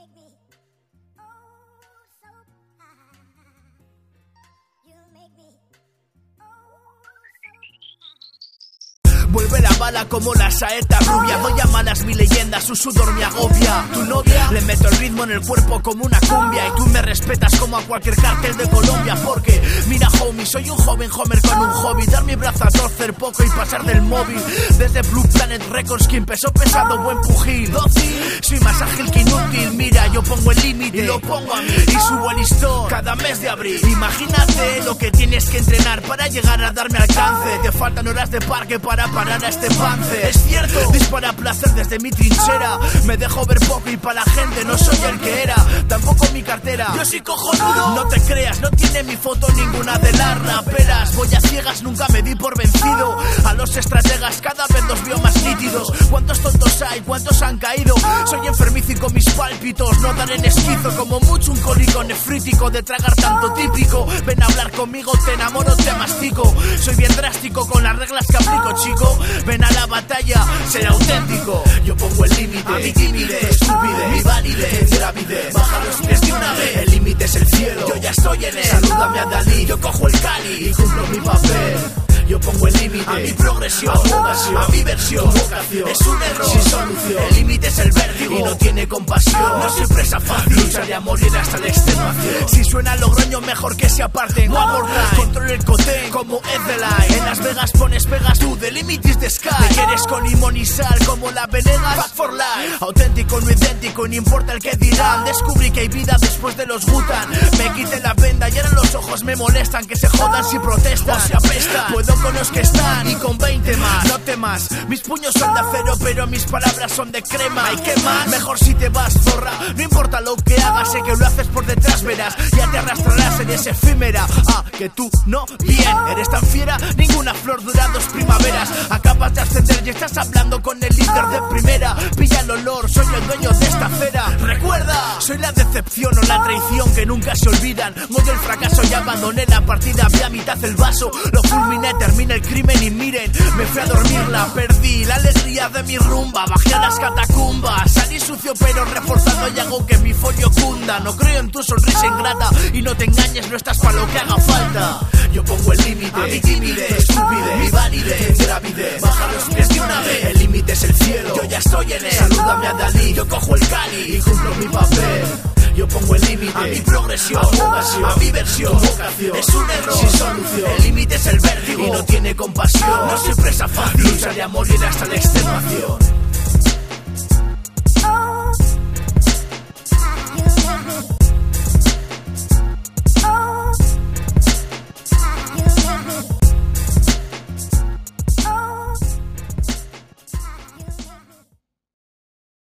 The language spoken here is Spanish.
make me oh so high. You make me oh so high. Vuelve la bala como la saeta rubia. Doy a malas mi leyenda, su sudor me agobia. Tu novia, le meto el ritmo en el cuerpo como una cumbia. Y tú me respetas como a cualquier cartel de Colombia. Porque, mira homie, soy un joven homer con un hobby. Dar mi brazo a torcer poco y pasar del móvil. Desde Blue Planet Records, quien pesó pesado, buen pugil. Soy más ágil que inútil, mira, yo pongo el límite y lo pongo a mí. Y subo el listón cada mes de abril. Imagínate lo que tienes que entrenar para llegar a darme alcance. Te faltan horas de parque para parar a este pance. Es cierto, dispara placer desde mi trinchera. Me dejo ver poco y para la gente no soy el que era. Tampoco mi cartera, yo soy cojonudo. No te creas, no tiene mi foto ninguna de las raperas. Voy a ciegas, nunca me di por vencido. A los estrategas cada vez los veo más nítidos. ¿Cuántos tontos hay? ¿Cuántos han caído? Soy enfermizo y con mis pálpitos no dan en esquizo. Como mucho un cólico nefrítico de tragar tanto típico. Ven a hablar conmigo, te enamoro, te mastico. Soy bien drástico con las reglas que aplico, chico. Ven a la batalla, ser auténtico. Yo pongo el límite, a mi timidez, estupidez, mi validez, gravidez. Baja los pies de una vez, el límite es el cielo. Yo ya estoy en él, salúdame a Dalí. Yo cojo el Cali y cumplo mi papel. Yo pongo el límite a mi progresión, a mi versión, vocación. Es un error sin solución. El límite es el vértigo y no tiene compasión. No soy presa fácil, lucharé a morir hasta la extenuación. Si suena Logroño, mejor que se aparten. One more time, control el cotén como Edeline. En Las Vegas pones pegas tú, the limit is the sky. Te quieres con limón y sal como la Venegas. Back for life, auténtico, no idéntico, no importa el que dirán. Descubrí que hay vida después de los Gutan. Me quité la venda y ahora los ojos me molestan. Que se jodan si protestan o se apestan. Puedo con los que están y con 20 más. No temas, mis puños son de acero, pero mis palabras son de crema. ¿Y qué más? Mejor si te vas, zorra. No importa lo que hagas, sé que lo haces por detrás, verás. Ya te arrastrarás en esa efímera. Ah, que tú no, bien, eres tan fiera. Ninguna flor dura 2 primaveras. Acabas de ascender y estás hablando con el líder de primera. Pilla el olor, soy el dueño de esta acera. Recuerda, soy la decepción o la traición que nunca se olvidan. Odio el fracaso y abandoné la partida. Vi a mitad el vaso, lo fulminé, termina el crimen y miren, me fui a dormirla, perdí la alegría de mi rumba, bajé a las catacumbas, salí sucio pero reforzado y hago que mi folio cunda. No creo en tu sonrisa ingrata y no te engañes, no estás para lo que haga falta. Yo pongo el límite, a mi timidez, estupidez, mi validez, gravidez. Baja los pies de una vez, el límite es el cielo. Yo ya estoy en él, salúdame a Dalí. Yo cojo el Cali y cumplo mi papel. Yo pongo el límite a mi progresión, a mi versión, vocación. Es un error sin solución. El límite es el vértigo y no tiene compasión. No soy presa fácil, lucharé a morir hasta la extenuación.